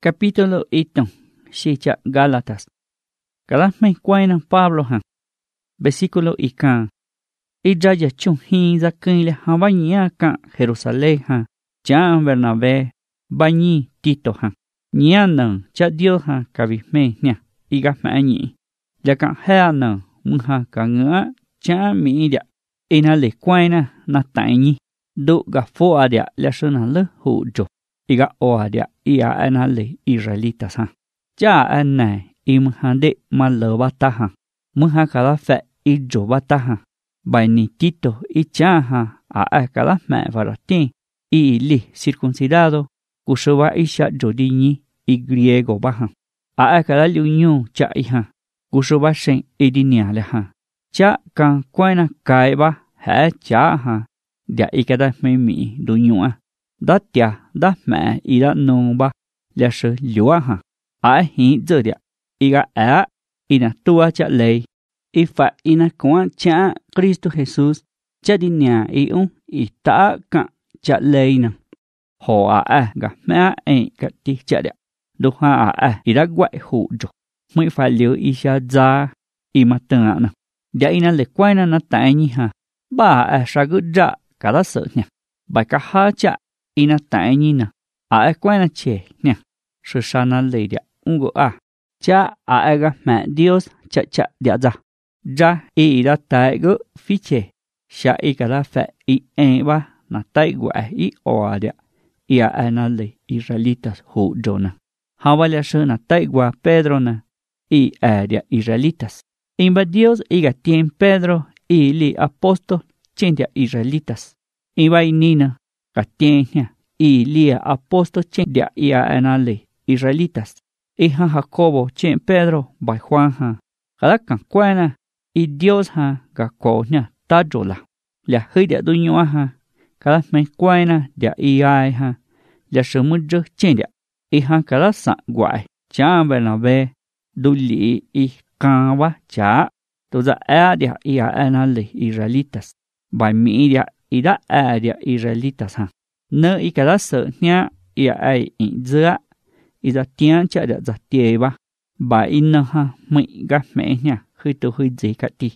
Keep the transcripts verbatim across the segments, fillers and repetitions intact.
Capítulo ito, Shicha Gálatas. Galasme Quaina Pablo han. Versículo ikan. Ijaya chunhin zakinle han baña kan Jerusalén han. Jan Bernabé, bañi Tito han. Nyanan cha Dios han kabisme nya. Iga mañi. Yakan heanan mha kanga cha mi dia. Ina le Quaina na tañi. Do gafo adia la shana le hujo. Iga oadia ia anale Israelitas ha. Ja anai imhande malobata ha. Mha kala fe ijo bata ha. Baini Tito icha ha a akala ma varati i li circuncidado kushuba isha jodiñi i griego baha. A akala liunyu cha iha kushuba shen idiniale ha. Cha kan Quaina kaiba ha cha ha. Dia ikada memi dunyua. Da tia da mẹ ida nomba la sư lúa ha ai hi giờ dia iga a ina tua cha lei ifa ina quan cha Cristo Jesus cha dinia i un i ta ka cha lei na ho a a ga mẹ e ka ti cha dia do ha a a ida gwai hu jo mới phải liu i sha za i matana na dia ina le Quaina na ta ni ha ba a sha gu ja ka da sợ nya ba ka ha cha ina tañina a Quaina che nya shana ledia ungo a cha a aga ma Dios cha cha dia za ja i da taigo fiche sha i kala fa i en ba na taigwa i oadia ia anale Israelitas hu jona hawala shana taigwa Pedro na i adia Israelitas imba Dios iga tien Pedro i li apostol chendia Israelitas iba inina Katienya y lia apóstol chen dia ia anale Israelitas. Iha Jacobo chen Pedro by Juan ha. Kalakan Quaina y Dios ha gakonya tajola. Lia hidia dunyua ha. Kalasme Quaina dia iai ha. Lia shumujo chen dia. Iha kalasa guai. Cha Bernabé duli i kanwa cha. Toza a dia ia anale Israelitas. By mi dia ida a dia Israelitas ha. Nơ i kada sợ nha ia ai in zua i za tian cha da za tie ba ba in ha mi ga me nha hui tu hui zi ka ti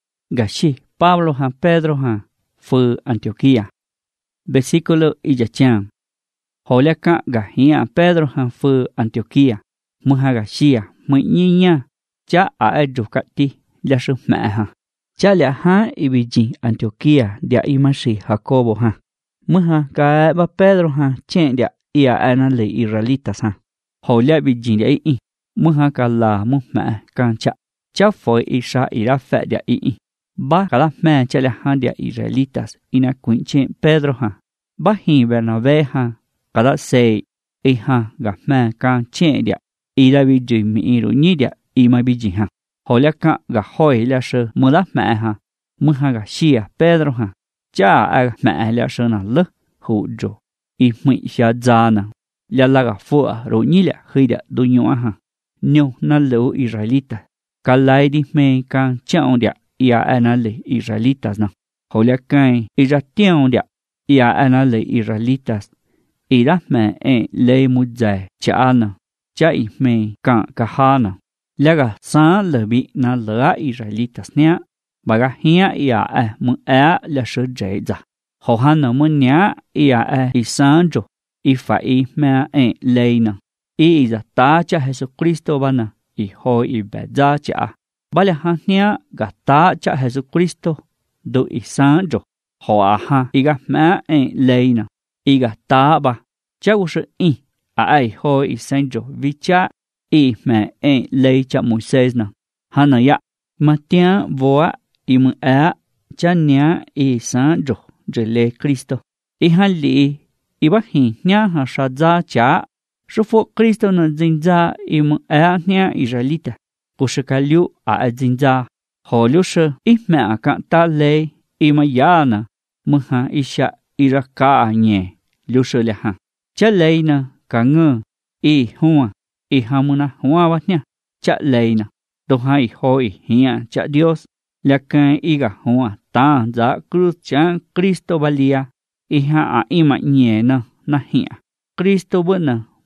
ga shi Pablo ha Pedro ha fu Antioquia versículo i ya chan hola ka ga hia Pedro ha fu Antioquia mu ha ga shia mi nya cha a ai du ka ti la shu ma ha cha la ha i bi ji Antioquia dia i ma shi Jacobo ha Mha ka ba Pedro ha chen dia ia anale Israelitas ha. Holia bi jin dia i. Mha ka la mu ma kan cha. Cha foi isha ira fa dia i. Ba ka la ma cha la ha dia Israelitas ina kuin chen Pedro ha. Ba hi Bernabé ha. Ka la se i ha ga ma kan chen dia. Ira bi jin mi ru ni dia i ma bi jin ha. Holia ka ga hoi la she mu la ma ha. Mha ga shia Pedro ha. Cha a ma la shana le hu jo i mi sha zana la la ga fu ro ni la hida do nyo ha nyo na lo Israelita kalai di me kan chaon dia ia anale Israelitas na hola kai i ja tion dia ia anale Israelitas i da me e le mu zai cha na cha i me kan ka hana la ga sa le bi na la Israelitas nya baga hia ia a mu a la shu jeza ho hana mu nya ia a isanjo ifa i ma e leina i za ta cha Jesucristo bana i ho i beza cha bale hania ga ta cha Jesucristo do isanjo ho a ha iga ma e leina iga ta ba cha u shu i a ai ho isanjo vicha i ma e lei cha Moisés na hana ya matia voa i mu a cha nya i sanjo je le Cristo i han li i ba hi nya ha sha za cha shu fo Cristo na zinza i mu a nya Israelita ku shikaliu a zinza ho lu she i ma ka ta le i ma yana mu ha i sha i ra ka nye lu she le ha cha le na ka nge i huwa i ha mu na huwa wa nya cha le na do hai hoi hia cha Dios la kan iga huwa ta za cruz cha Cristo valia i ha a ima nye na na hia Cristo bana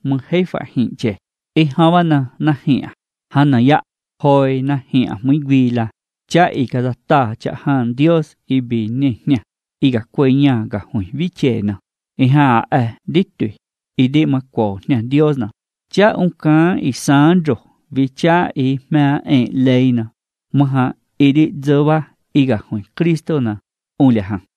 mừng hay phải hiện chế. Ý hawa na na hiện, han na ya, hồi na hiện mới vì là cha ý cả ra ta cha han Dios ý bị nè nè, ý cả quay nhà cả hồi vi chế nè, ý ha à đít tùy, ý đi mà cổ nè Dios nè, cha ông cá ý sáng rồi, vì cha ý mà ế lây nè, mà ha ý đi dơ ba ý cả hồi Cristo nè, ông lẽ hằng.